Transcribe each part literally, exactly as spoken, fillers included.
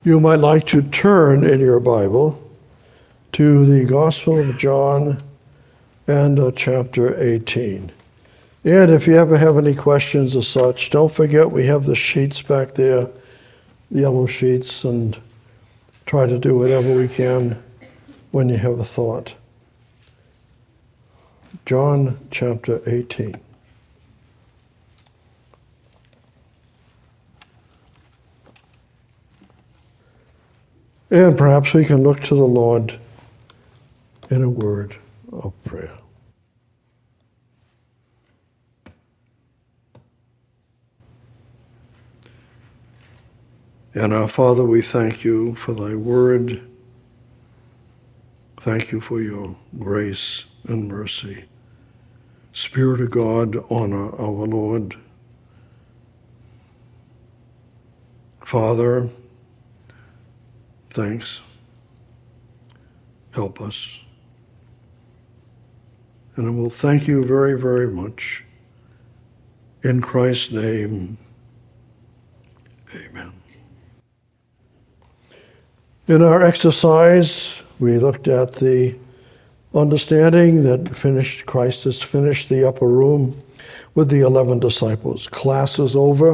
You might like to turn in your Bible to the Gospel of John and uh, chapter eighteen. And if you ever have any questions as such, don't forget we have the sheets back there, yellow sheets, and try to do whatever we can when you have a thought. John chapter eighteen. And perhaps we can look to the Lord in a word of prayer. And our Father, we thank you for thy word. Thank you for your grace and mercy. Spirit of God, honor our Lord. Father, thanks. Help us. And I will thank you very, very much. In Christ's name, amen. In our exercise, we looked at the understanding that finished Christ has finished the upper room with the eleven disciples. Class is over.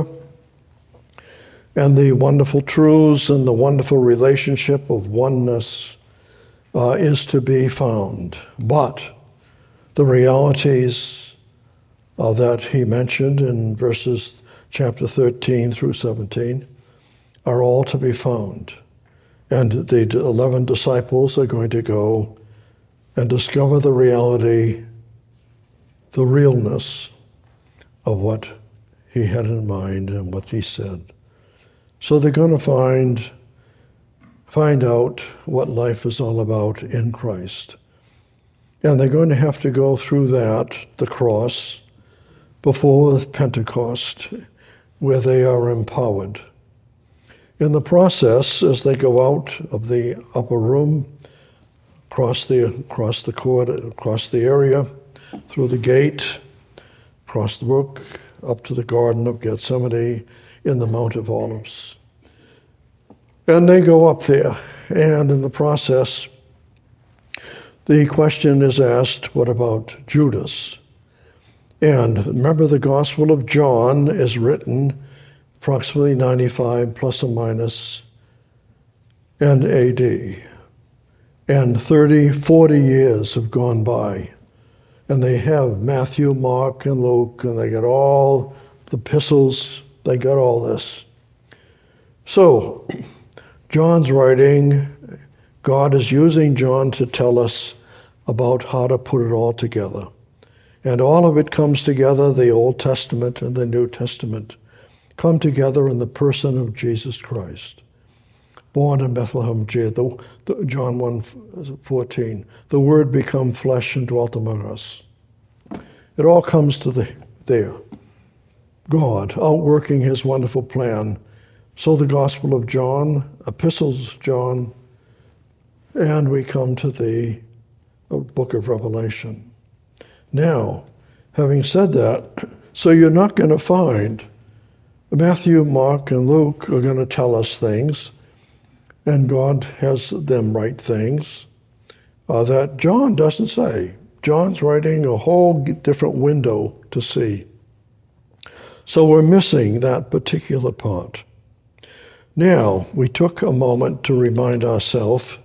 And the wonderful truths and the wonderful relationship of oneness uh, is to be found. But the realities uh, that he mentioned in verses chapter thirteen through seventeen are all to be found. And the eleven disciples are going to go and discover the reality, the realness of what he had in mind and what he said. So they're going to find, find out what life is all about in Christ. And they're going to have to go through that, the cross, before Pentecost, where they are empowered. In the process, as they go out of the upper room, across the, across the court, across the area, through the gate, across the brook, up to the Garden of Gethsemane, in the Mount of Olives. And they go up there, and in the process, the question is asked, what about Judas? And remember, the Gospel of John is written approximately ninety-five plus or minus and A D. And thirty, forty years have gone by. And they have Matthew, Mark, and Luke, and they got all the epistles. They got all this. So, John's writing, God is using John to tell us about how to put it all together. And all of it comes together, the Old Testament and the New Testament, come together in the person of Jesus Christ. Born in Bethlehem, John one fourteen, the Word become flesh and dwelt among us. It all comes to the there. God outworking his wonderful plan. So the Gospel of John, epistles of John, and we come to the book of Revelation. Now, having said that, so you're not going to find Matthew, Mark, and Luke are going to tell us things, and God has them write things uh, that John doesn't say. John's writing a whole different window to see. So we're missing that particular part. Now, we took a moment to remind ourselves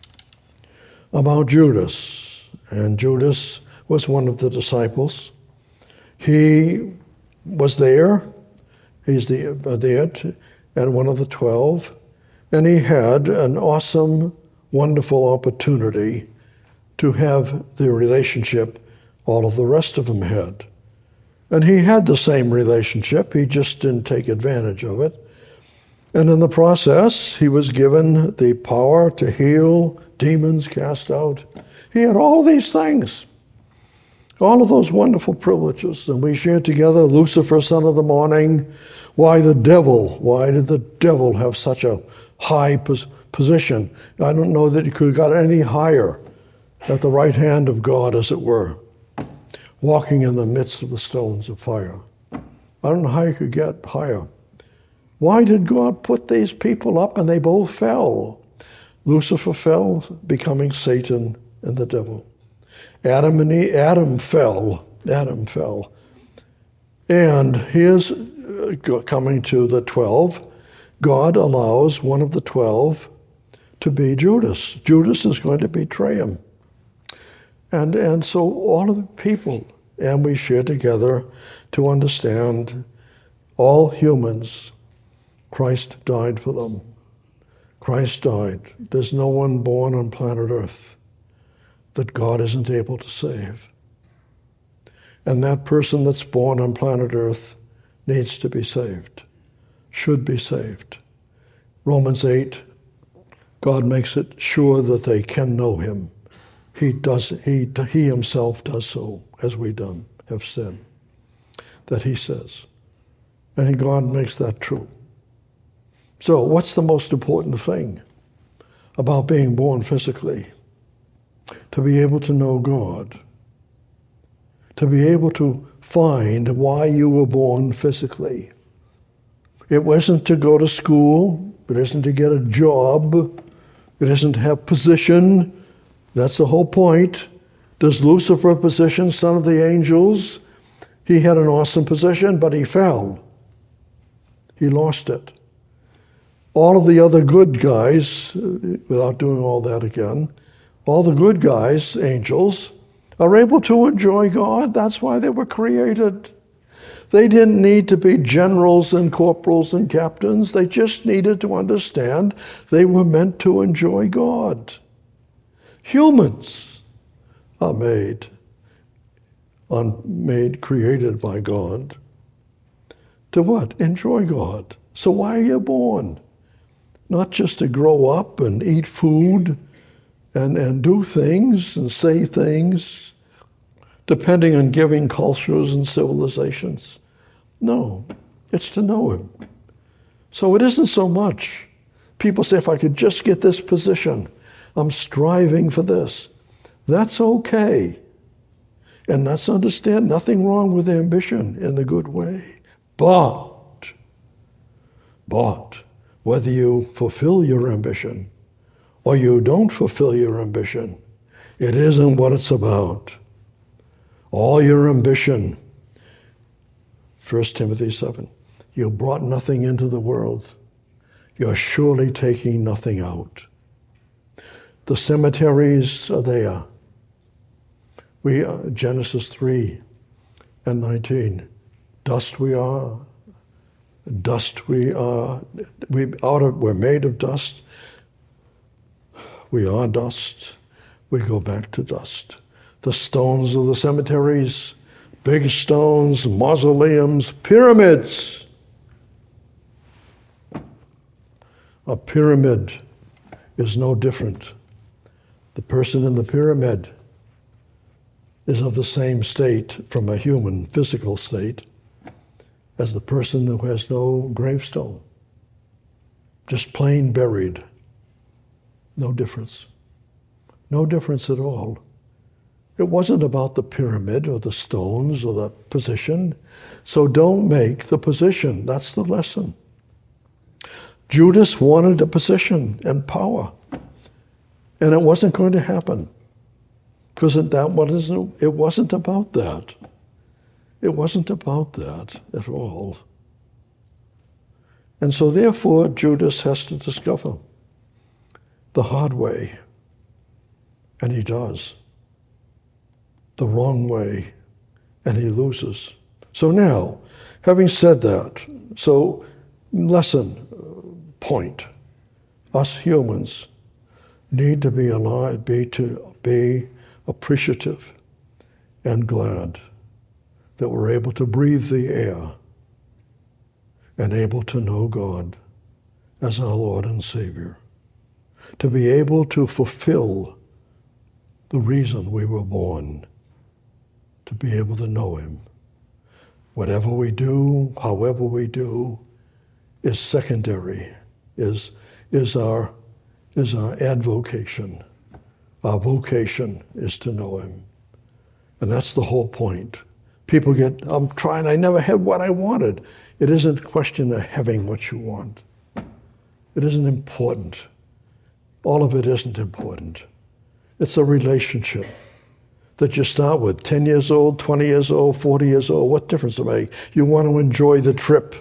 about Judas. And Judas was one of the disciples. He was there. He's the, uh, there and one of the twelve. And he had an awesome, wonderful opportunity to have the relationship all of the rest of them had. And he had the same relationship, he just didn't take advantage of it. And in the process, he was given the power to heal, demons cast out. He had all these things, all of those wonderful privileges. And we shared together Lucifer, son of the morning. Why the devil? Why did the devil have such a high pos- position? I don't know that he could have got any higher at the right hand of God, as it were, walking in the midst of the stones of fire. I don't know how you could get higher. Why did God put these people up and they both fell? Lucifer fell, becoming Satan and the devil. Adam and Eve, Adam fell. Adam fell. And here's coming to the twelve. God allows one of the twelve to be Judas. Judas is going to betray him. And, and so all of the people, and we share together to understand all humans, Christ died for them. Christ died. There's no one born on planet Earth that God isn't able to save. And that person that's born on planet Earth needs to be saved, should be saved. Romans eight, God makes it sure that they can know him. He does. He, he himself does so, as we done, have said, that he says. And God makes that true. So what's the most important thing about being born physically? To be able to know God. To be able to find why you were born physically. It wasn't to go to school. It isn't to get a job. It isn't to have position. That's the whole point. Does Lucifer position, son of the angels? He had an awesome position, but he fell. He lost it. All of the other good guys, without doing all that again, all the good guys, angels, are able to enjoy God. That's why they were created. They didn't need to be generals and corporals and captains. They just needed to understand they were meant to enjoy God. Humans are made, un, made, created by God. To what? Enjoy God. So why are you born? Not just to grow up and eat food and, and do things and say things, depending on giving cultures and civilizations. No, it's to know him. So it isn't so much. People say, if I could just get this position, I'm striving for this. That's okay. And let's understand, nothing wrong with ambition in the good way. But, but, whether you fulfill your ambition or you don't fulfill your ambition, it isn't what it's about. All your ambition, First Timothy seven, you brought nothing into the world. You're surely taking nothing out. The cemeteries are there. We uh, Genesis three and nineteen. Dust we are. Dust we are. We out of, we're made of dust. We are dust. We go back to dust. The stones of the cemeteries, big stones, mausoleums, pyramids. A pyramid is no different. The person in the pyramid is of the same state from a human physical state as the person who has no gravestone. Just plain buried. No difference. No difference at all. It wasn't about the pyramid or the stones or the position. So don't make the position. That's the lesson. Judas wanted a position and power. And it wasn't going to happen. Because that wasn't, it wasn't about that. It wasn't about that at all. And so therefore, Judas has to discover the hard way. And he does. The wrong way. And he loses. So now, having said that, so lesson, point, us humans need to be alive, be to be appreciative and glad that we're able to breathe the air and able to know God as our Lord and Savior. To be able to fulfill the reason we were born, to be able to know him. Whatever we do, however we do, is secondary, is, is, our, is our advocation. Our vocation is to know him. And that's the whole point. People get, I'm trying, I never had what I wanted. It isn't a question of having what you want. It isn't important. All of it isn't important. It's a relationship that you start with, ten years old, twenty years old, forty years old. What difference does it make? You want to enjoy the trip.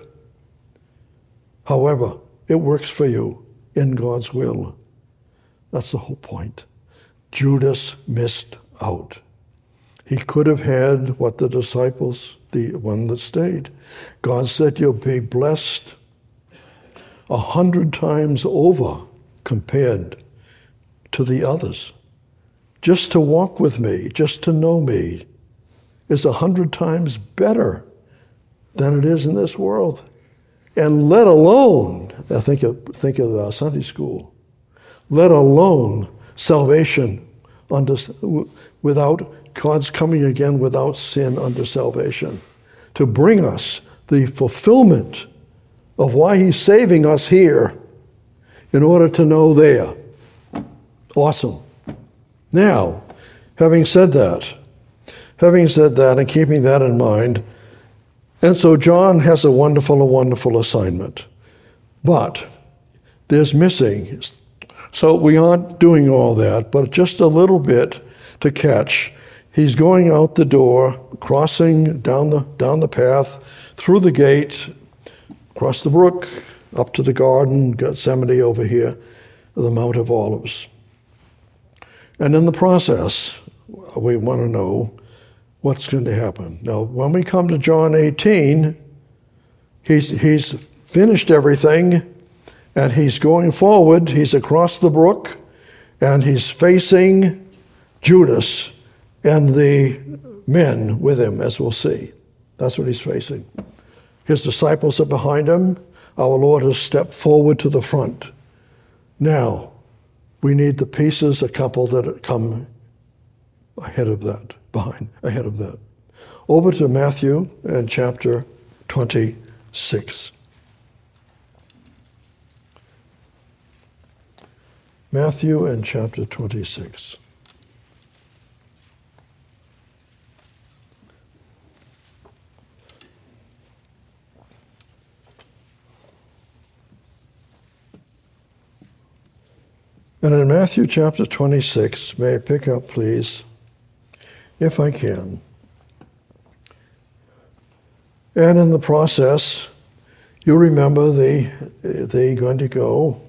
However, it works for you in God's will. That's the whole point. Judas missed out. He could have had what the disciples, the one that stayed. God said, you'll be blessed a hundred times over compared to the others. Just to walk with me, just to know me, is a hundred times better than it is in this world. And let alone, I think of, think of uh, Sunday school, let alone salvation under, without God's coming again without sin under salvation, to bring us the fulfillment of why he's saving us here in order to know there. Awesome. Now, having said that, having said that and keeping that in mind, and so John has a wonderful, a wonderful assignment. But there's missing. So we aren't doing all that, but just a little bit to catch. He's going out the door, crossing down the down the path, through the gate, across the brook, up to the garden, Gethsemane over here, the Mount of Olives. And in the process, we want to know what's going to happen. Now, when we come to John eighteen, he's, he's finished everything, and he's going forward. He's across the brook, and he's facing Judas and the men with him, as we'll see. That's what he's facing. His disciples are behind him. Our Lord has stepped forward to the front. Now, we need the pieces, a couple that come ahead of that, behind, ahead of that. Over to Matthew and chapter twenty-six. Matthew and chapter twenty-six. And in Matthew chapter twenty-six, may I pick up, please, if I can. And in the process, you remember they, they're going to go.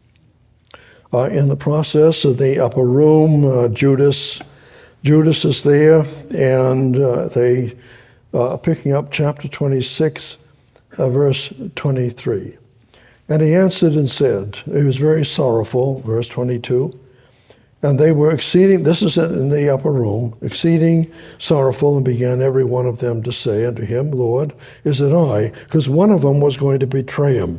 Uh, in the process of the upper room, uh, Judas, Judas is there, and uh, they are uh, picking up chapter twenty-six, uh, verse twenty-three. And he answered and said, he was very sorrowful, verse twenty-two, and they were exceeding, this is in the upper room, exceeding sorrowful, and began every one of them to say unto him, Lord, is it I? Because one of them was going to betray him.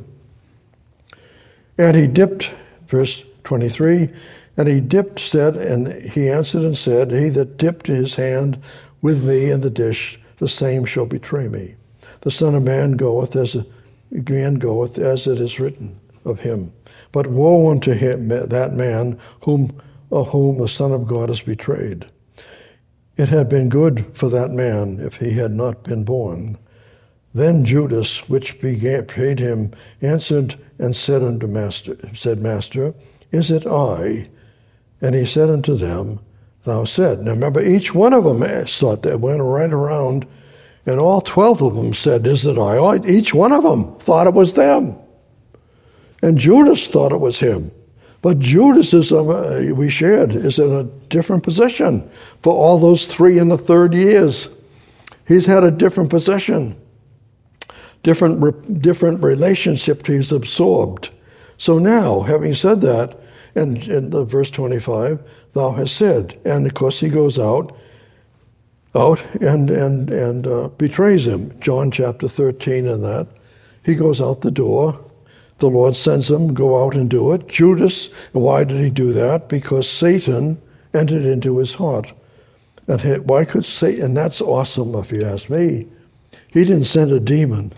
And he dipped, verse twenty-three, and he dipped, said, and he answered and said, he that dipped his hand with me in the dish, the same shall betray me. The Son of Man goeth as a again goeth as it is written of him. But woe unto him, that man whom, of whom the Son of God is betrayed. It had been good for that man if he had not been born. Then Judas, which betrayed him, answered and said unto Master, said, Master, is it I? And he said unto them, Thou said. Now remember, each one of them thought that went right around. And all twelve of them said, is it I? Each one of them thought it was them. And Judas thought it was him. But Judas, is, uh, we shared, is in a different position for all those three and the third years. He's had a different position, different, different relationship he's absorbed. So now, having said that, and in the verse twenty-five, thou hast said, and of course he goes out, out and and and uh, betrays him. John chapter thirteen and that. He goes out the door. The Lord sends him, go out and do it. Judas, why did he do that? Because Satan entered into his heart. And he, why could Satan, and that's awesome if you ask me. He didn't send a demon.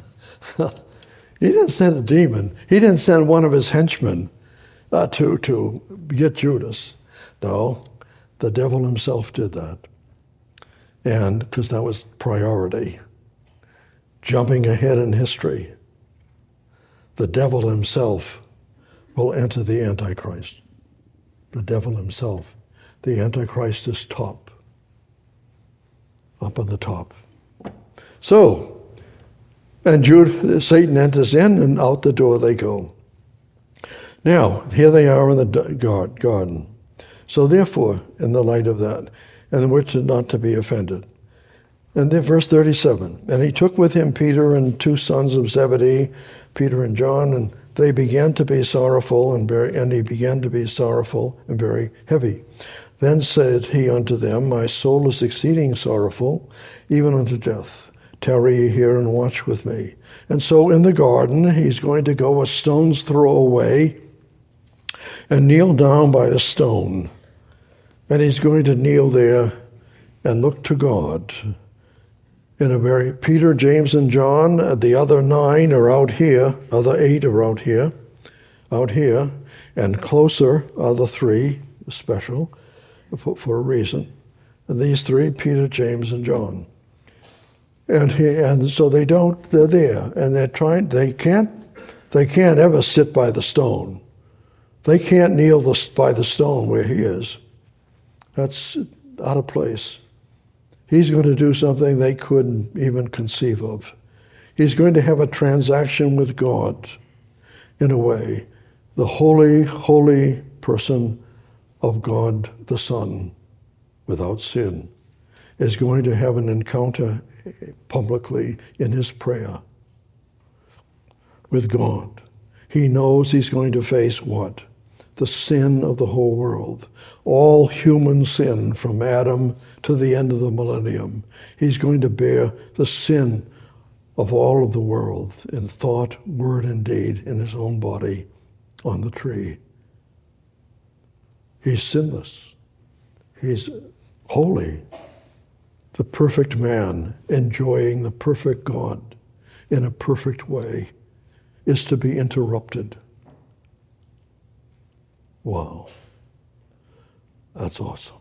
He didn't send a demon. He didn't send one of his henchmen uh, to, to get Judas. No, the devil himself did that. And because that was priority. Jumping ahead in history, the devil himself will enter the Antichrist. The devil himself. The Antichrist is top. Up on the top. So, and Jude, Satan enters in and out the door they go. Now, here they are in the garden. So therefore, in the light of that, and we're to not to be offended. And then verse thirty-seven, and he took with him Peter and two sons of Zebedee, Peter and John, and they began to be sorrowful, and very, and he began to be sorrowful and very heavy. Then said he unto them, my soul is exceeding sorrowful, even unto death. Tarry ye here and watch with me. And so in the garden, he's going to go a stone's throw away and kneel down by a stone. And he's going to kneel there and look to God. In a very, Peter, James, and John, the other nine are out here, other eight are out here, out here, and closer are the three, special, for, for a reason. And these three, Peter, James, and John. And he, and so they don't, they're there, and they're trying, they can't, they can't ever sit by the stone. They can't kneel the, by the stone where he is. That's out of place. He's going to do something they couldn't even conceive of. He's going to have a transaction with God, in a way. The holy, holy person of God the Son, without sin, is going to have an encounter publicly in his prayer with God. He knows he's going to face what? The sin of the whole world. All human sin from Adam to the end of the millennium. He's going to bear the sin of all of the world in thought, word, and deed in his own body on the tree. He's sinless. He's holy. The perfect man enjoying the perfect God in a perfect way is to be interrupted. Wow. That's awesome.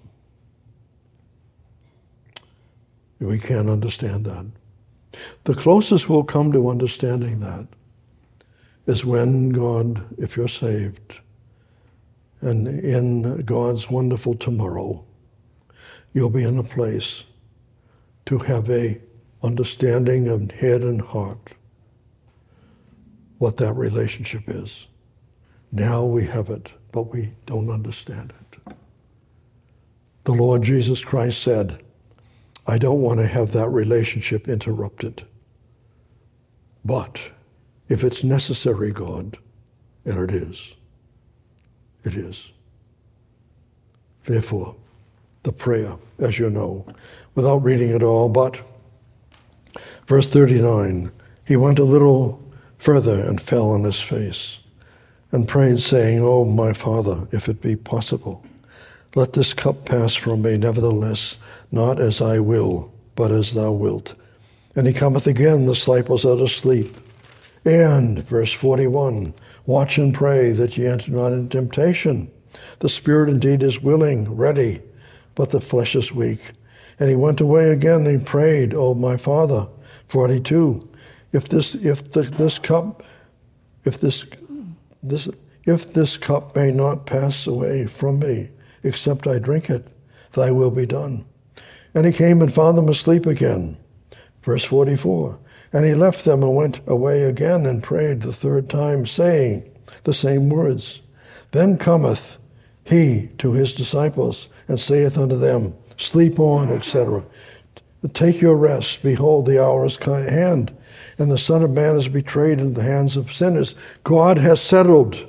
We can't understand that. The closest we'll come to understanding that is when God, if you're saved, and in God's wonderful tomorrow, you'll be in a place to have a understanding of head and heart what that relationship is. Now we have it, but we don't understand it. The Lord Jesus Christ said, I don't want to have that relationship interrupted. But if it's necessary, God, and it is, it is. Therefore, the prayer, as you know, without reading it all, but verse thirty-nine, he went a little further and fell on his face and prayed, saying, O my Father, if it be possible, let this cup pass from me, nevertheless, not as I will, but as thou wilt. And he cometh again, the disciples are asleep. And, verse forty-one, watch and pray that ye enter not into temptation. The spirit indeed is willing, ready, but the flesh is weak. And he went away again and he prayed, O my Father, forty-two, if this if the, this cup, if this this if this cup may not pass away from me, except I drink it, thy will be done. And he came and found them asleep again. Verse forty-four, and he left them and went away again and prayed the third time, saying the same words. Then cometh he to his disciples and saith unto them, sleep on, et cetera. Take your rest. Behold, the hour is at hand, and the Son of Man is betrayed into the hands of sinners. God has settled.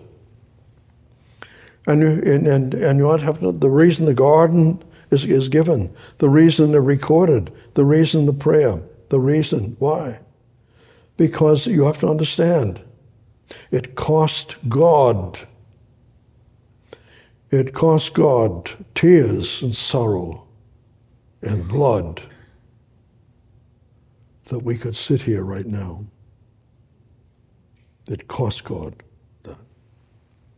And, and, and, and you ought to have to, the reason the garden is, is given, the reason they're recorded, the reason the prayer, the reason why. Because you have to understand, it cost God, it cost God tears and sorrow and blood that we could sit here right now. It cost God that.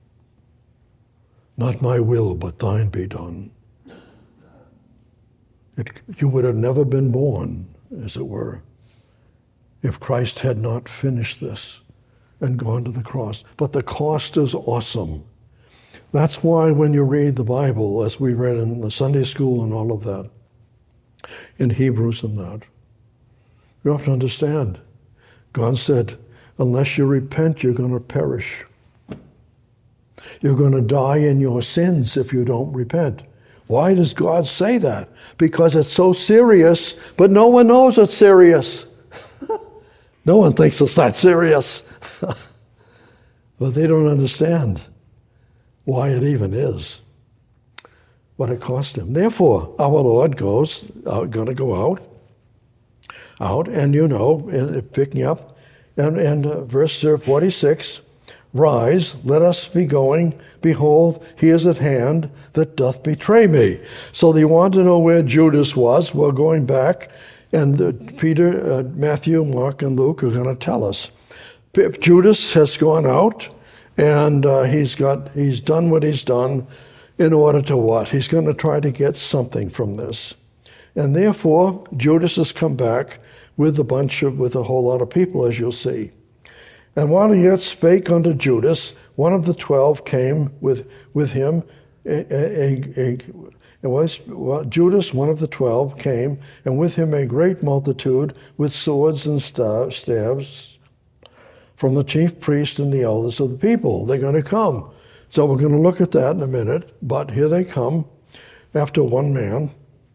Not my will, but thine be done. It, you would have never been born, as it were, if Christ had not finished this and gone to the cross. But the cost is awesome. That's why when you read the Bible, as we read in the Sunday school and all of that, in Hebrews and that, you have to understand. God said, unless you repent, you're going to perish. You're going to die in your sins if you don't repent. Why does God say that? Because it's so serious, but no one knows it's serious. No one thinks it's that serious. But they don't understand why it even is, what it cost him. Therefore, our Lord goes, uh, going to go out, out, and you know, and picking up, and, and uh, verse forty-six, rise, let us be going. Behold, he is at hand that doth betray me. So they want to know where Judas was. We're going back, and uh, Peter, uh, Matthew, Mark, and Luke are going to tell us. P- Judas has gone out, and uh, he's got he's done what he's done in order to what? He's going to try to get something from this. And therefore, Judas has come back with a bunch of, with a whole lot of people, as you'll see. And while he yet spake unto Judas, one of the twelve came with, with him. A, a, a, it was well, Judas, one of the twelve, came, and with him a great multitude with swords and staves from the chief priests and the elders of the people. They're going to come. So we're going to look at that in a minute. But here they come after one man.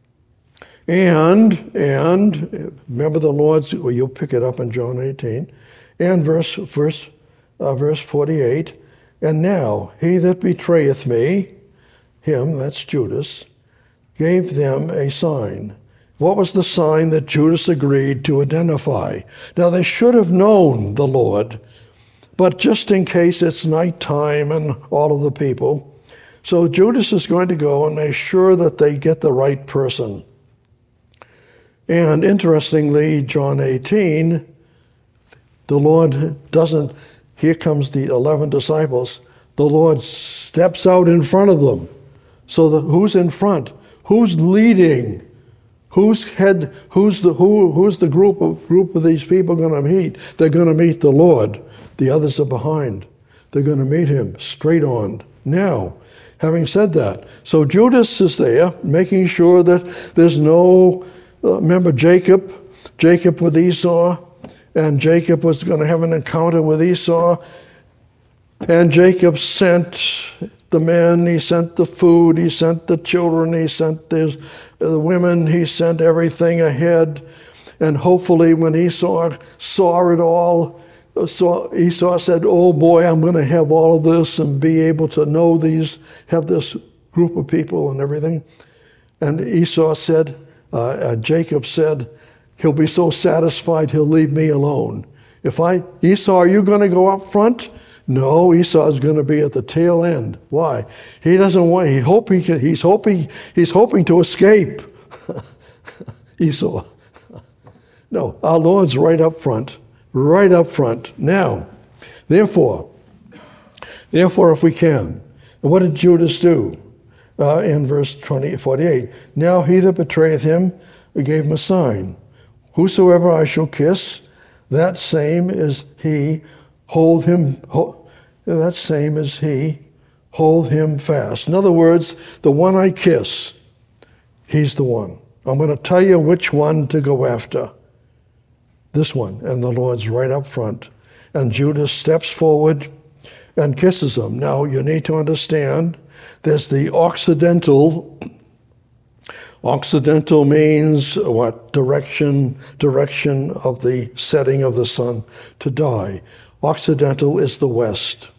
And, and remember the Lord's, well, you'll pick it up in John eighteen. And verse, verse, uh, verse forty-eight, and now he that betrayeth me, him, that's Judas, gave them a sign. What was the sign that Judas agreed to identify? Now they should have known the Lord, but just in case it's nighttime and all of the people, so Judas is going to go and make sure that they get the right person. And interestingly, John eighteen, the Lord doesn't, here comes the eleven disciples, the Lord steps out in front of them. So the, who's in front? Who's leading? Who's head, who's the who who's the group of group of these people going to meet? They're going to meet the Lord. The others are behind. They're going to meet him straight on. Now, having said that, so Judas is there, making sure that there's no, uh, remember Jacob, Jacob with Esau, and Jacob was going to have an encounter with Esau. And Jacob sent the men, he sent the food, he sent the children, he sent the women, he sent everything ahead. And hopefully when Esau saw it all, saw, Esau said, oh boy, I'm going to have all of this and be able to know these, have this group of people and everything. And Esau said, uh, and Jacob said, he'll be so satisfied he'll leave me alone. If I, Esau, are you going to go up front? No, Esau is going to be at the tail end. Why? He doesn't want, he hope he can, he's hoping, he's hoping to escape. Esau. No, our Lord's right up front, right up front. Now, therefore, therefore if we can, what did Judas do? Uh, in verse twenty, forty-eight, now he that betrayeth him gave him a sign. Whosoever I shall kiss, that same is he, hold him, hold, that same is he, hold him fast. In other words, the one I kiss, he's the one. I'm going to tell you which one to go after. This one. And the Lord's right up front. And Judas steps forward and kisses him. Now, you need to understand, there's the Occidental. Occidental means what? Direction, direction of the setting of the sun to die. Occidental is the west.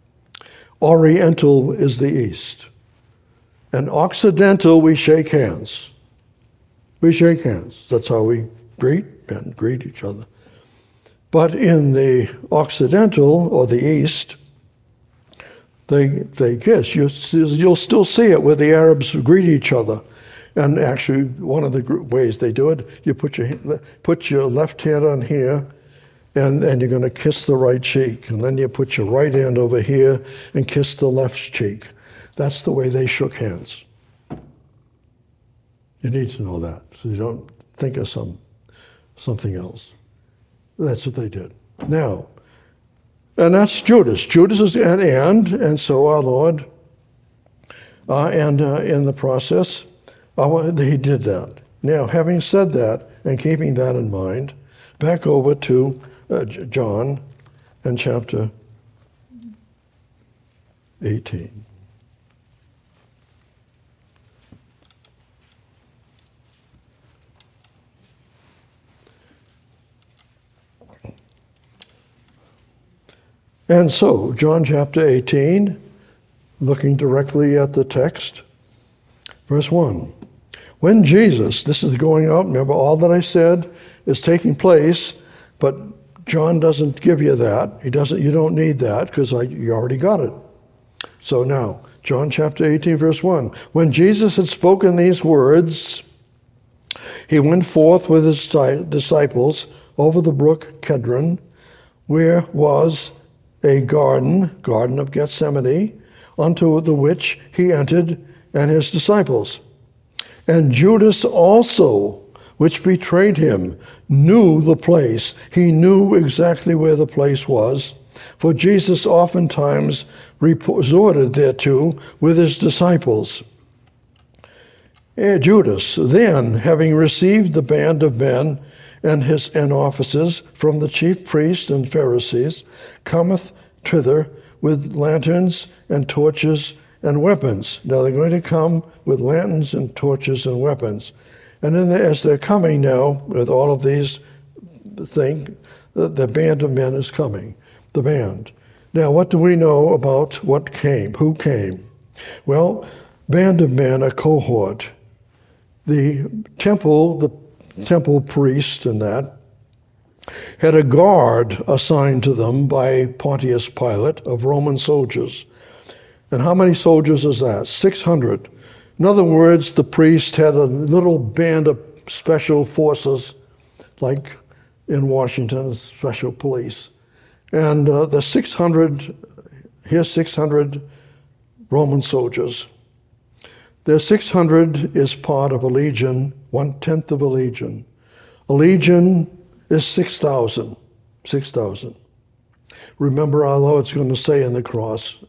Oriental is the east. And Occidental, we shake hands. We shake hands. That's how we greet and greet each other. But in the Occidental, or the east, they they kiss. You, you'll still see it where the Arabs greet each other. And actually, one of the ways they do it, you put your put your left hand on here, and, and you're going to kiss the right cheek. And then you put your right hand over here and kiss the left cheek. That's the way they shook hands. You need to know that, so you don't think of some something else. That's what they did. Now, and that's Judas. Judas is an and, and so our Lord, uh, and uh, in the process, uh, he did that. Now, having said that, and keeping that in mind, back over to uh, John and chapter eighteen. And so, John chapter eighteen, looking directly at the text, verse one. When Jesus, this is going out, remember all that I said is taking place, but John doesn't give you that. He doesn't. You don't need that because you already got it. So now, John chapter eighteen, verse one. When Jesus had spoken these words, he went forth with his disciples over the brook Kedron, where was a garden, Garden of Gethsemane, unto the which he entered and his disciples. And Judas also, which betrayed him, knew the place. He knew exactly where the place was, for Jesus oftentimes resorted thereto with his disciples. And Judas, then, having received the band of men and his and officers from the chief priests and Pharisees, cometh thither with lanterns and torches and weapons. Now they're going to come with lanterns and torches and weapons. And then as they're coming now with all of these things, the, the band of men is coming, the band. Now what do we know about what came, who came? Well, band of men, a cohort. The temple, the temple priest and that, had a guard assigned to them by Pontius Pilate of Roman soldiers. And how many soldiers is that? six hundred. In other words, the priest had a little band of special forces, like in Washington, special police. And uh, the six hundred, here's six hundred Roman soldiers. Their six hundred is part of a legion, one-tenth of a legion. A legion is six thousand. six thousand. Remember our Lord's going to say in the cross,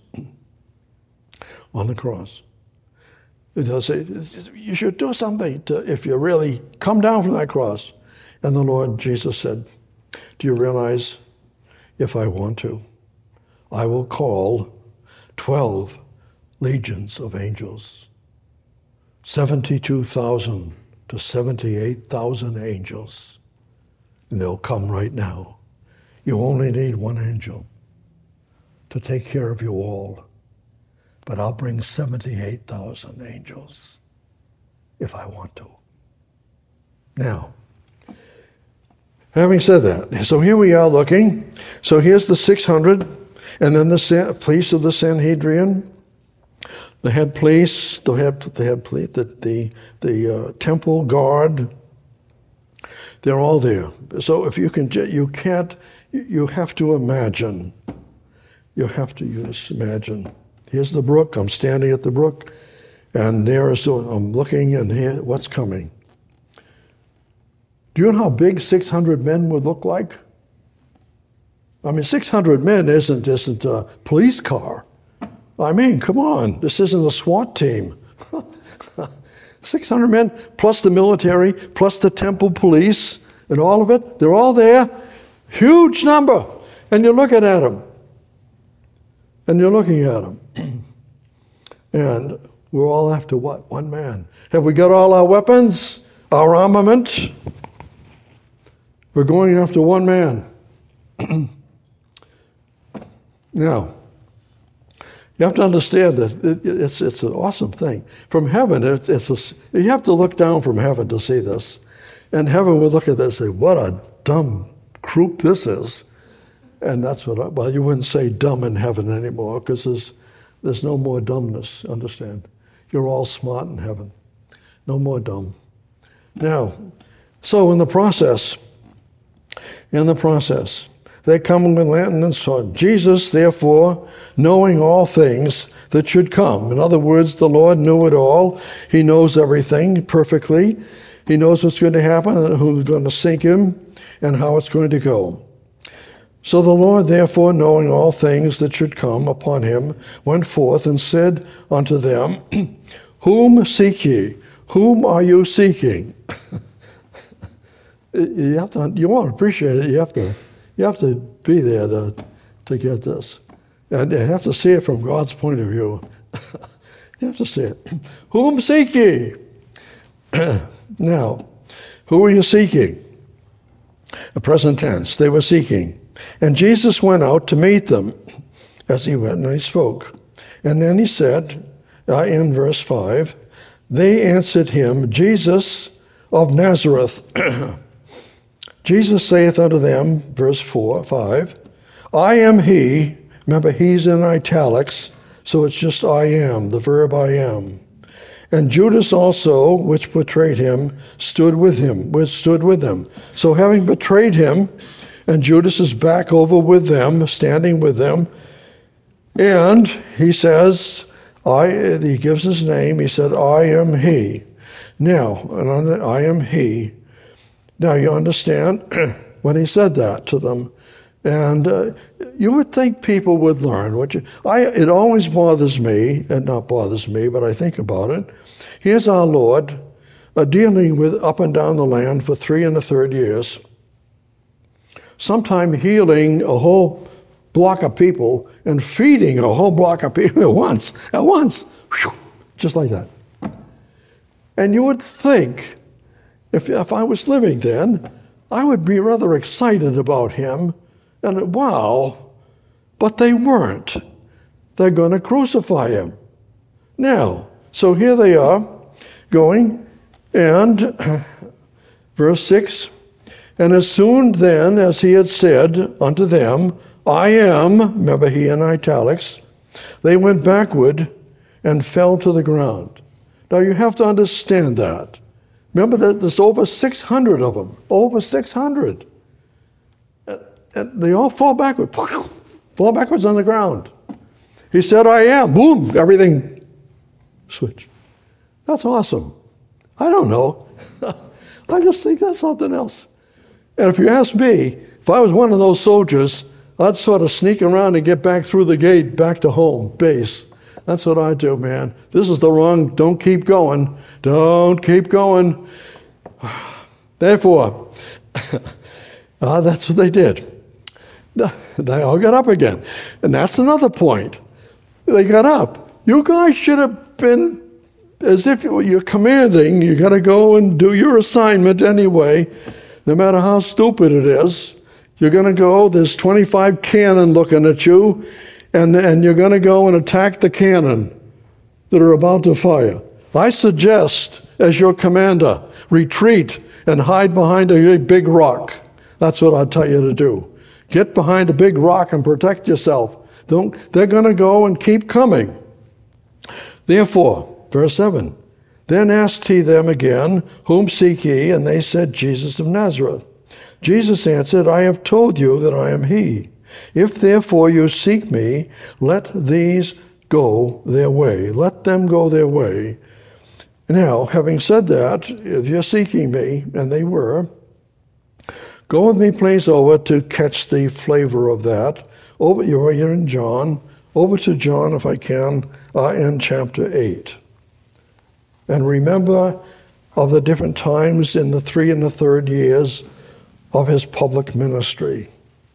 on the cross, it does say, you should do something to, if you really come down from that cross. And the Lord Jesus said, do you realize if I want to, I will call twelve legions of angels, seventy-two thousand to seventy-eight thousand angels. And they'll come right now. You only need one angel to take care of you all. But I'll bring seventy-eight thousand angels if I want to. Now, having said that, so here we are looking. So here's the six hundred, and then the police of the Sanhedrin, the head police, the head, the head police, the the, the uh, temple guard. They're all there. So if you can, you can't. You have to imagine. You have to you just imagine. Here's the brook. I'm standing at the brook, and there is. I'm looking, and here, what's coming? Do you know how big six hundred men would look like? I mean, six hundred men isn't isn't a police car. I mean, come on, this isn't a SWAT team. six hundred men, plus the military, plus the temple police, and all of it. They're all there. Huge number. And you're looking at them. And you're looking at them. And we're all after what? One man. Have we got all our weapons? Our armament? We're going after one man. Now, you have to understand that it's it's an awesome thing. From heaven, it's, it's a, you have to look down from heaven to see this. And heaven would look at this and say, what a dumb croup this is. And that's what I, well, you wouldn't say dumb in heaven anymore because there's, there's no more dumbness, understand? You're all smart in heaven. No more dumb. Now, so in the process, in the process, they come with lantern and sword. Jesus, therefore, knowing all things that should come. In other words, the Lord knew it all. He knows everything perfectly. He knows what's going to happen and who's going to sink him and how it's going to go. So the Lord, therefore, knowing all things that should come upon him, went forth and said unto them, Whom seek ye? Whom are you seeking? You have to, you won't appreciate it. You have to, you have to be there to, to get this. And you have to see it from God's point of view. You have to see it. Whom seek ye? Now, who are you seeking? A present tense. They were seeking. And Jesus went out to meet them as he went and he spoke. And then he said, uh, in verse five, they answered him, Jesus of Nazareth. Jesus saith unto them, verse four, five, I am he. Remember, he's in italics, so it's just I am, the verb I am. And Judas also, which betrayed him, stood with him, stood with them. So having betrayed him, and Judas is back over with them, standing with them, and he says, I, he gives his name, he said, I am he. Now, and I am he. Now you understand when he said that to them, and uh, you would think people would learn. What you, I, it always bothers me, and not bothers me, but I think about it. Here's our Lord uh, dealing with up and down the land for three and a third years, sometime healing a whole block of people and feeding a whole block of people at once, at once, whew, just like that. And you would think, if, if I was living then, I would be rather excited about him, and wow, but they weren't. They're going to crucify him. Now, so here they are going, and verse six, and as soon then as he had said unto them, I am, remember he in italics, they went backward and fell to the ground. Now you have to understand that. Remember that there's over six hundred of them, over six hundred. And they all fall backward, fall backwards on the ground. He said, I am, boom, everything switch. That's awesome. I don't know. I just think that's something else. And if you ask me, if I was one of those soldiers, I'd sort of sneak around and get back through the gate, back to home, base. That's what I do, man. This is the wrong, don't keep going. Don't keep going. Therefore, uh, that's what they did. They all got up again. And that's another point. They got up. You guys should have been, as if you're commanding, you got to go and do your assignment anyway, no matter how stupid it is. You're going to go, there's twenty-five cannon looking at you, and, and you're going to go and attack the cannon that are about to fire. I suggest, as your commander, retreat and hide behind a big rock. That's what I'd tell you to do. Get behind a big rock and protect yourself. Don't, they're going to go and keep coming. Therefore, verse seven, then asked he them again, Whom seek ye? And they said, Jesus of Nazareth. Jesus answered, I have told you that I am he. If therefore you seek me, let these go their way. Let them go their way. Now, having said that, if you're seeking me, and they were, go with me, please, over to catch the flavor of that. Over, you're here in John. Over to John, if I can, uh, in chapter eight. And remember of the different times in the three and the third years of his public ministry.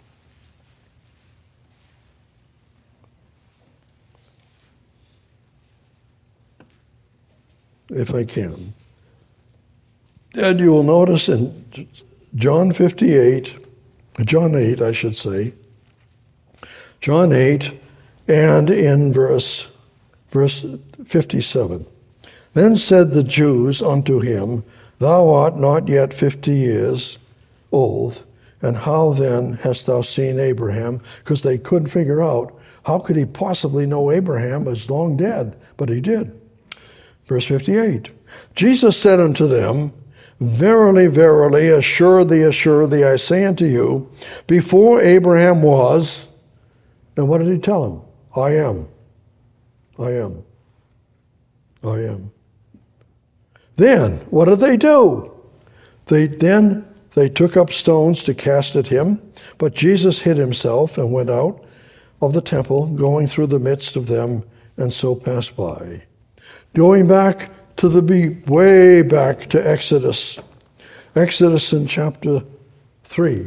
If I can. And you will notice in John fifty-eight, John eight, I should say, John eight, and in verse, verse fifty-seven. Then said the Jews unto him, Thou art not yet fifty years old, and how then hast thou seen Abraham? Because they couldn't figure out, how could he possibly know Abraham was long dead? But he did. Verse fifty-eight, Jesus said unto them, Verily, verily, assuredly, assuredly, I say unto you, before Abraham was, and what did he tell him? I am. I am. I am. Then, what did they do? They then they took up stones to cast at him, but Jesus hid himself and went out of the temple, going through the midst of them, and so passed by. Going back to the be way back to Exodus. Exodus in chapter three.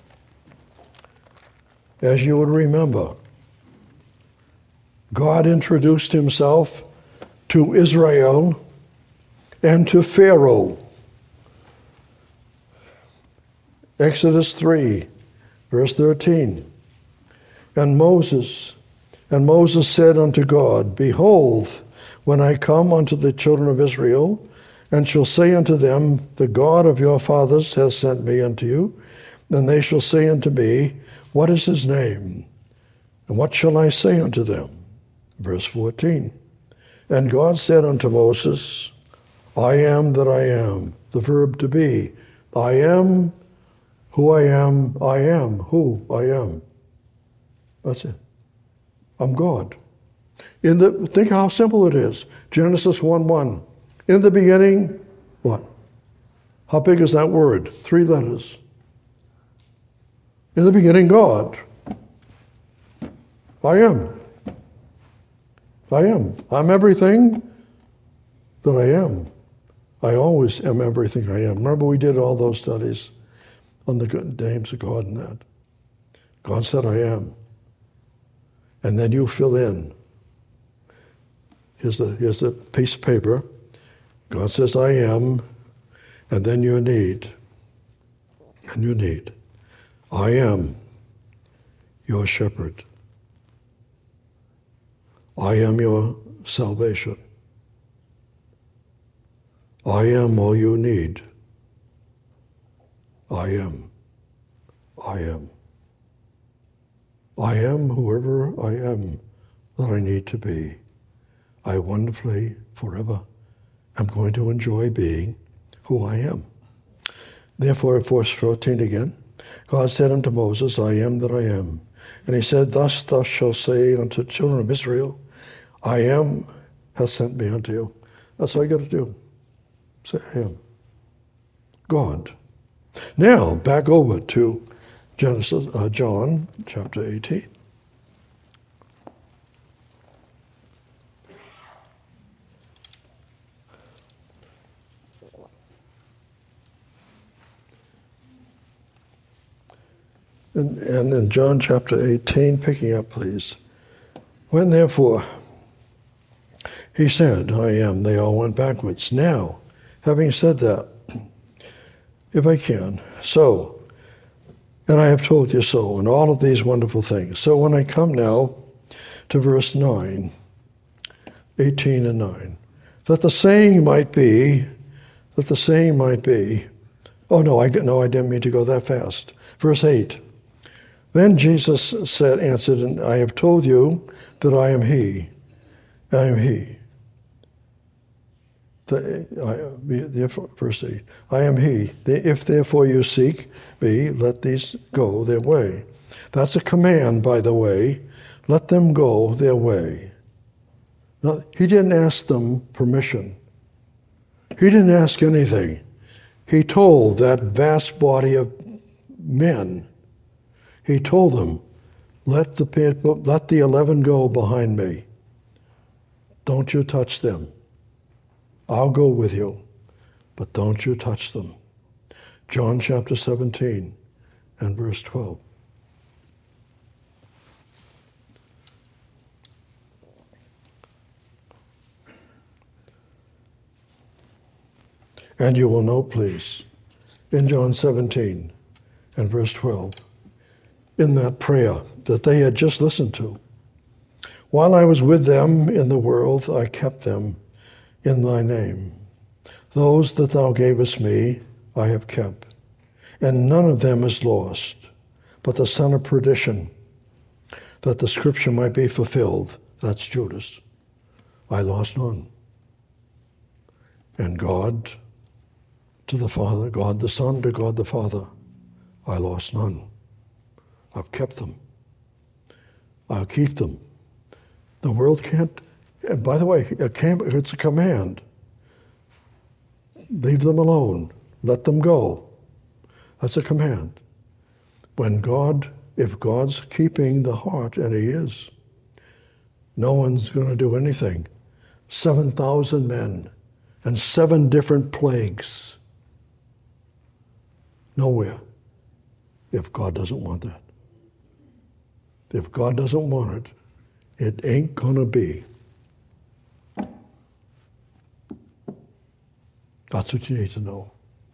As you would remember, God introduced himself to Israel and to Pharaoh. Exodus three, verse thirteen. And Moses, and Moses said unto God, Behold, when I come unto the children of Israel, and shall say unto them, The God of your fathers has sent me unto you, then they shall say unto me, What is his name? And what shall I say unto them? Verse fourteen. And God said unto Moses, I am that I am, the verb to be. I am who I am, I am who I am. That's it. I'm God. In the think how simple it is. Genesis one one. In the beginning, what? How big is that word? Three letters. In the beginning, God. I am. I am. I'm everything that I am. I always am everything I am. Remember we did all those studies on the good names of God and that. God said I am. And then you fill in. Here's a, here's a piece of paper. God says I am, and then you need. And you need. I am your shepherd. I am your salvation. I am all you need. I am. I am. I am whoever I am that I need to be. I wonderfully, forever, am going to enjoy being who I am. Therefore, verse fourteen again, God said unto Moses, I am that I am. And he said, Thus thou shalt say unto the children of Israel, I am has sent me unto you. That's all you got to do. Say, I am. God. Now, back over to Genesis, uh, John chapter eighteen. And, and in John chapter eighteen, picking up, please. When therefore he said, I am, they all went backwards. Now, having said that, if I can, so, and I have told you so, and all of these wonderful things. So when I come now to verse nine, eighteen and nine, that the saying might be, that the saying might be, oh no, I no, I didn't mean to go that fast. Verse eight, then Jesus said, answered, and I have told you that I am he, I am he. The, I, therefore, verse eight, I am he. If therefore you seek me, let these go their way. That's a command, by the way. Let them go their way. Now, he didn't ask them permission. He didn't ask anything. He told that vast body of men, he told them, let the people, let the eleven go behind me. Don't you touch them. I'll go with you, but don't you touch them. John chapter seventeen and verse twelve. And you will know, please, in John seventeen and verse twelve, in that prayer that they had just listened to, while I was with them in the world, I kept them in thy name. Those that thou gavest me, I have kept, and none of them is lost, but the son of perdition, that the scripture might be fulfilled. That's Judas. I lost none. And God to the Father, God the Son to God the Father. I lost none. I've kept them. I'll keep them. The world can't, and by the way, it can't, it's a command. Leave them alone. Let them go. That's a command. When God, if God's keeping the heart, and he is, no one's going to do anything. seven thousand men and seven different plagues. Nowhere, if God doesn't want that. If God doesn't want it, it ain't going to be. That's what you need to know.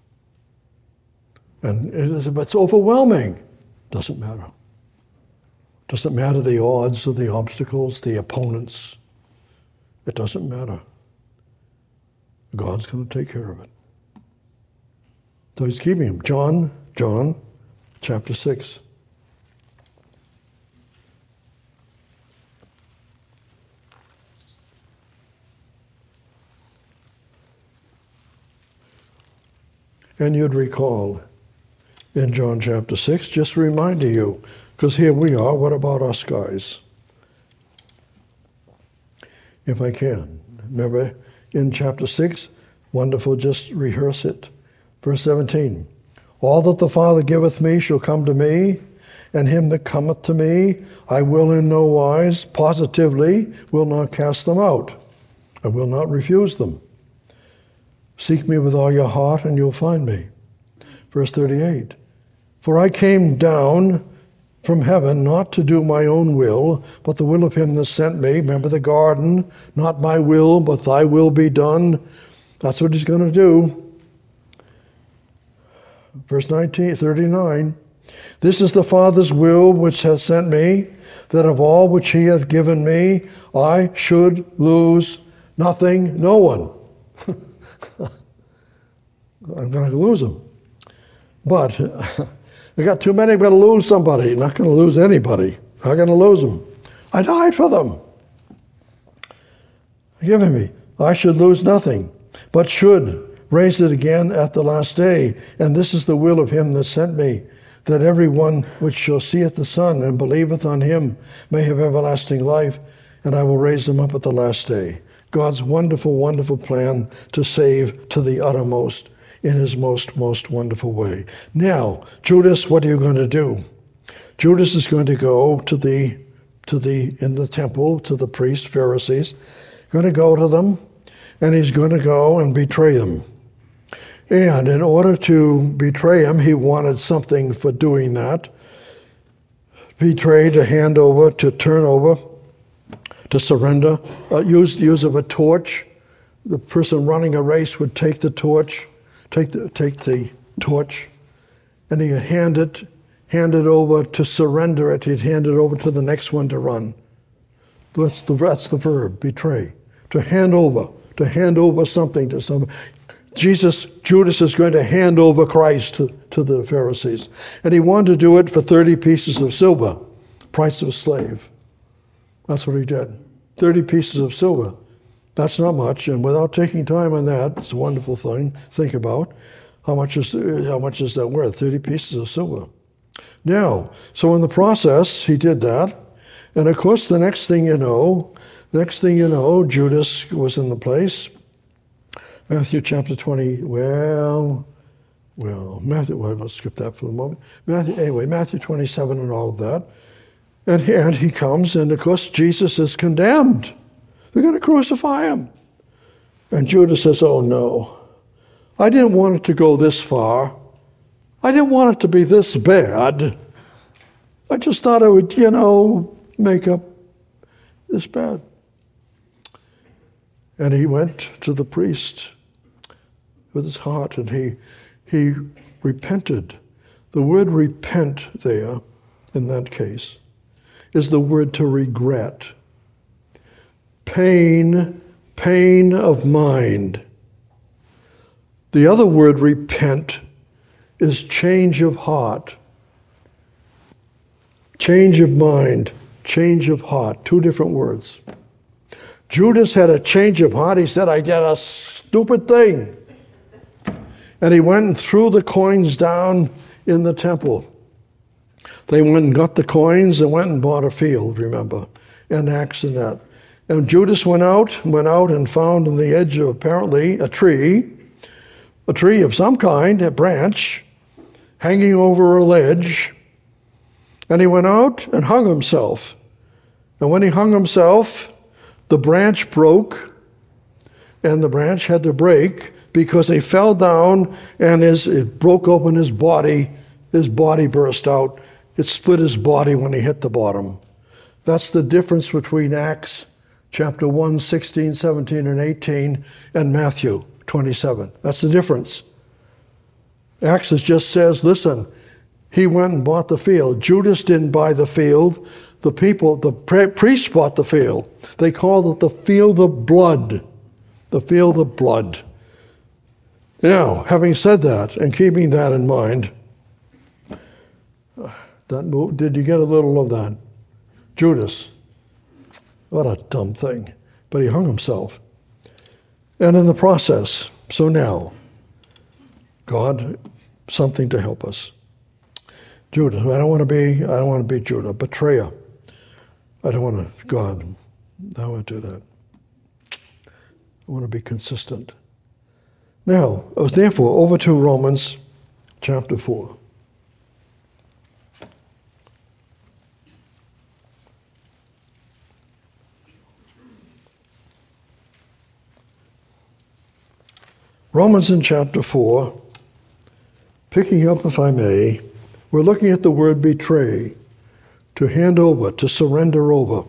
And it is, it's overwhelming. Doesn't matter. Doesn't matter the odds or the obstacles, the opponents. It doesn't matter. God's going to take care of it. So he's keeping him. John, John, chapter six. And you'd recall in John chapter six, just reminding you, because here we are, what about us guys? If I can. Remember in chapter six, wonderful, just rehearse it. Verse seventeen, all that the Father giveth me shall come to me, and him that cometh to me I will in no wise, positively, will not cast them out. I will not refuse them. Seek me with all your heart, and you'll find me. Verse thirty-eight, for I came down from heaven not to do my own will, but the will of him that sent me. Remember the garden, not my will, but thy will be done. That's what he's going to do. Verse nineteen, thirty-nine, this is the Father's will which hath sent me, that of all which he hath given me, I should lose nothing, no one. I'm going to lose them. But I got too many, I'm going to lose somebody. I'm not going to lose anybody. I'm not going to lose them. I died for them. Given me. I should lose nothing, but should raise it again at the last day. And this is the will of him that sent me, that every one which shall seeth the Son and believeth on him may have everlasting life, and I will raise them up at the last day. God's wonderful, wonderful plan to save to the uttermost in his most, most wonderful way. Now, Judas, what are you going to do? Judas is going to go to the, to the, in the temple, to the priests, Pharisees, going to go to them, and he's going to go and betray them. And in order to betray him, he wanted something for doing that. Betray, to hand over, to turn over, to surrender. Uh, use, use of a torch. The person running a race would take the torch, take the, take the torch, and he'd hand it, hand it over to surrender it. He'd hand it over to the next one to run. That's the, that's the verb, betray. To hand over, to hand over something to someone. Jesus, Judas is going to hand over Christ to, to the Pharisees. And he wanted to do it for thirty pieces of silver, price of a slave. That's what he did. thirty pieces of silver. That's not much, and without taking time on that, it's a wonderful thing. Think about how much is how much is that worth? thirty pieces of silver. Now, so in the process, he did that, and of course, the next thing you know, next thing you know, Judas was in the place. Matthew chapter twenty. Well, well, Matthew. Well, let's skip that for the moment. Matthew, anyway, Matthew twenty-seven and all of that, and and he comes, and of course, Jesus is condemned. They're going to crucify him. And Judas says, oh no, I didn't want it to go this far. I didn't want it to be this bad. I just thought I would, you know, make up this bad. And he went to the priest with his heart, and he, he repented. The word repent there, in that case, is the word to regret. Pain, pain of mind. The other word, repent, is change of heart. Change of mind, change of heart, two different words. Judas had a change of heart. He said, I did a stupid thing. And he went and threw the coins down in the temple. They went and got the coins and went and bought a field, remember, and Acts and that. And Judas went out, went out and found on the edge of apparently a tree, a tree of some kind, a branch, hanging over a ledge. And he went out and hung himself. And when he hung himself, the branch broke, and the branch had to break because he fell down and his, it broke open his body. His body burst out. It split his body when he hit the bottom. That's the difference between Acts chapter one, sixteen, seventeen, and eighteen, and Matthew twenty-seven. That's the difference. Acts just says, listen, he went and bought the field. Judas didn't buy the field. The people, the priests bought the field. They called it the field of blood. The field of blood. Now, having said that, and keeping that in mind, that move, did you get a little of that? Judas. What a dumb thing. But he hung himself. And in the process, so now, God, something to help us. Judas, I don't want to be, I don't want to be Judah, betrayer. I don't want to, God, I don't want to do that. I want to be consistent. Now, therefore, over to Romans chapter four. Romans in chapter four, picking up, if I may, we're looking at the word betray, to hand over, to surrender over.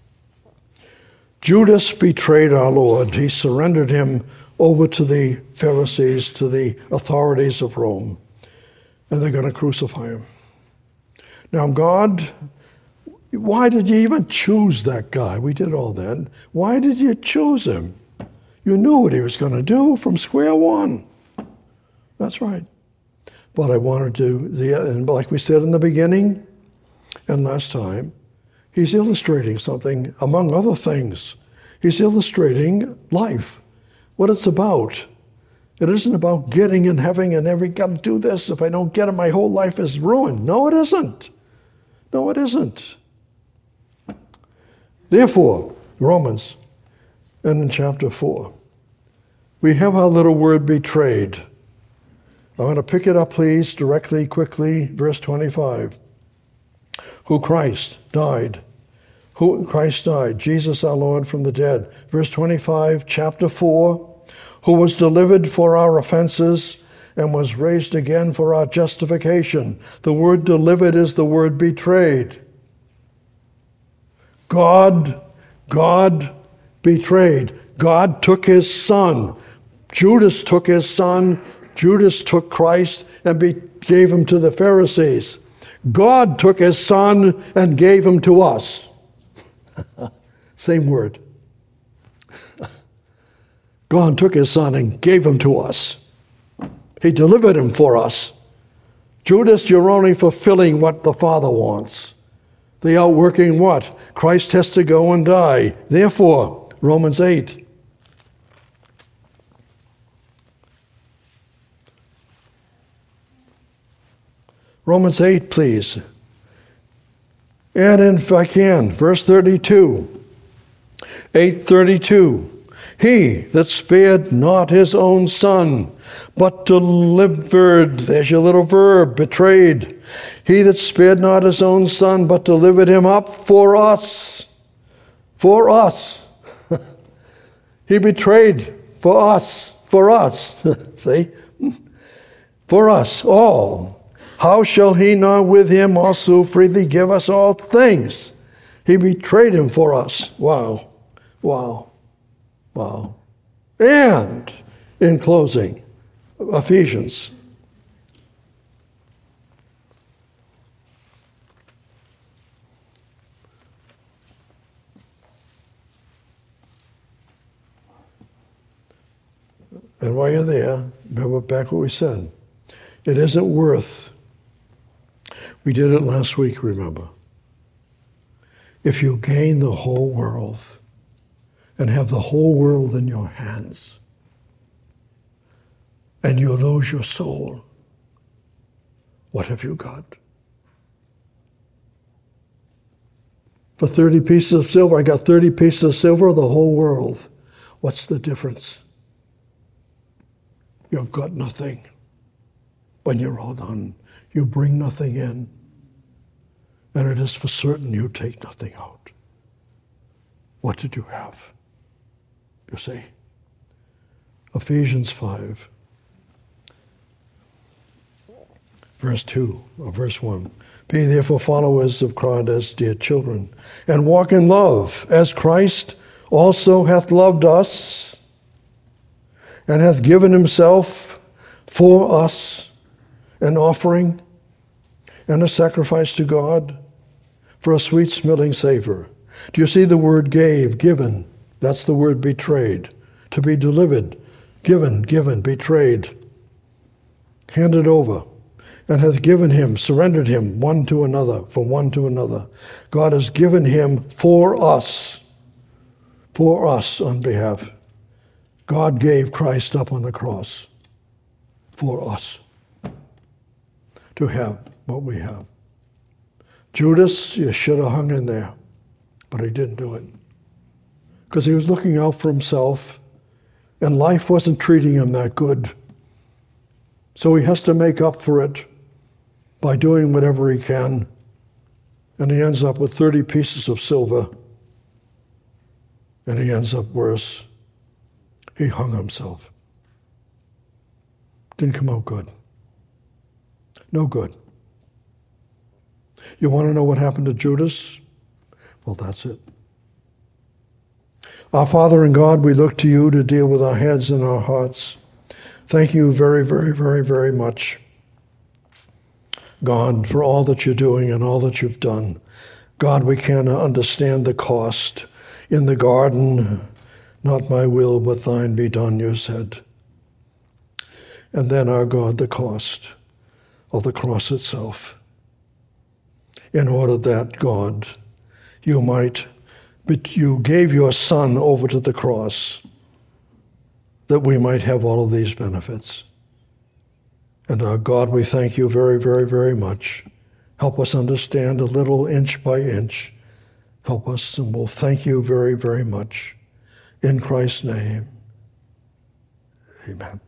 Judas betrayed our Lord. He surrendered him over to the Pharisees, to the authorities of Rome, and they're going to crucify him. Now, God, why did you even choose that guy? We did all that. Why did you choose him? You knew what he was going to do from square one. That's right. But I wanted to, the, and like we said in the beginning and last time, he's illustrating something, among other things. He's illustrating life, what it's about. It isn't about getting and having and every, got to do this. If I don't get it, my whole life is ruined. No, it isn't. No, it isn't. Therefore, Romans, and in chapter four, we have our little word betrayed. I'm going to pick it up, please, directly, quickly, verse twenty-five. Who Christ died. Who Christ died, Jesus our Lord from the dead. Verse twenty-five, chapter four, who was delivered for our offenses and was raised again for our justification. The word delivered is the word betrayed. God, God betrayed. God took his son. Judas took his son. Judas took Christ and be, gave him to the Pharisees. God took his son and gave him to us. Same word. God took his son and gave him to us. He delivered him for us. Judas, you're only fulfilling what the Father wants. The outworking what? Christ has to go and die. Therefore, Romans eight. Romans eight, please. And if I can, verse thirty-two. eight thirty-two. He that spared not his own son, but delivered, there's your little verb, betrayed. He that spared not his own son, but delivered him up for us. For us. He betrayed for us. For us. See? For us all. How shall he not with him also freely give us all things? He betrayed him for us. Wow. Wow. Wow. And in closing, Ephesians. And while you're there, remember back what we said. It isn't worth. We did it last week, remember. If you gain the whole world and have the whole world in your hands, and you lose your soul, what have you got? For thirty pieces of silver, I got thirty pieces of silver, the whole world. What's the difference? You've got nothing. When you're all done, you bring nothing in. And it is for certain you take nothing out. What did you have? You see? Ephesians five, verse two, or verse one. Be therefore followers of Christ as dear children, and walk in love, as Christ also hath loved us, and hath given himself for us, an offering and a sacrifice to God for a sweet-smelling savor. Do you see the word gave, given? That's the word betrayed. To be delivered, given, given, betrayed, handed over, and hath given him, surrendered him one to another, from one to another. God has given him for us, for us on behalf. God gave Christ up on the cross for us to have what we have. Judas, you should have hung in there, but he didn't do it because he was looking out for himself, and life wasn't treating him that good. So he has to make up for it by doing whatever he can, and he ends up with thirty pieces of silver, and he ends up worse. He hung himself. Didn't come out good. No good. You want to know what happened to Judas? Well, that's it. Our Father in God, we look to you to deal with our heads and our hearts. Thank you very, very, very, very much, God, for all that you're doing and all that you've done. God, we cannot understand the cost. In the garden, not my will, but thine be done, you said. And then, our God, the cost of the cross itself. In order that, God, you might, but you gave your Son over to the cross that we might have all of these benefits. And our God, we thank you very, very, very much. Help us understand a little inch by inch. Help us, and we'll thank you very, very much. In Christ's name, amen.